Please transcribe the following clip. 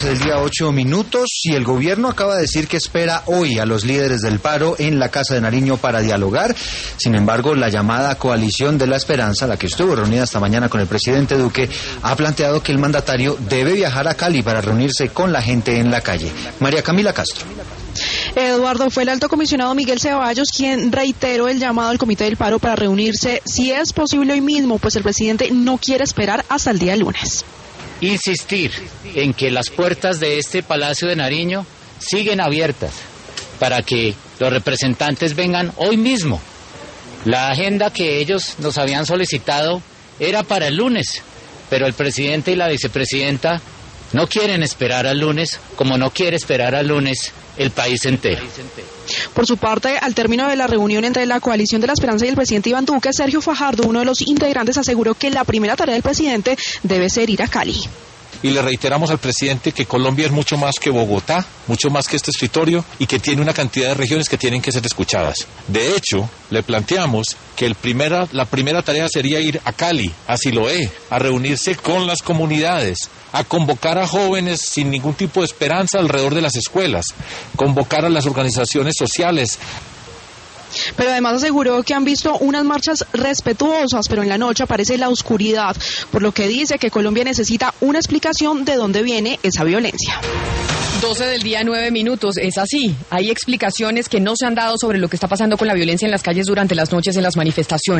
Del día 8 minutos y el gobierno acaba de decir que espera hoy a los líderes del paro en la Casa de Nariño para dialogar. Sin embargo, la llamada Coalición de la Esperanza, la que estuvo reunida esta mañana con el presidente Duque, ha planteado que el mandatario debe viajar a Cali para reunirse con la gente en la calle. María Camila Castro. Eduardo, fue el alto comisionado Miguel Ceballos quien reiteró el llamado al Comité del Paro para reunirse, si es posible hoy mismo, pues el presidente no quiere esperar hasta el día lunes. Insistir en que las puertas de este Palacio de Nariño siguen abiertas para que los representantes vengan hoy mismo. La agenda que ellos nos habían solicitado era para el lunes, pero el presidente y la vicepresidenta no quieren esperar al lunes, como no quiere esperar al lunes el país entero. Por su parte, al término de la reunión entre la Coalición de la Esperanza y el presidente Iván Duque, Sergio Fajardo, uno de los integrantes, aseguró que la primera tarea del presidente debe ser ir a Cali. Y le reiteramos al presidente que Colombia es mucho más que Bogotá, mucho más que este escritorio y que tiene una cantidad de regiones que tienen que ser escuchadas. De hecho, le planteamos que la primera tarea sería ir a Cali, a Siloé, a reunirse con las comunidades, a convocar a jóvenes sin ningún tipo de esperanza alrededor de las escuelas, convocar a las organizaciones sociales. Pero además aseguró que han visto unas marchas respetuosas, pero en la noche aparece la oscuridad, por lo que dice que Colombia necesita una explicación de dónde viene esa violencia. 12 del día, 9 minutos, es así. Hay explicaciones que no se han dado sobre lo que está pasando con la violencia en las calles durante las noches en las manifestaciones.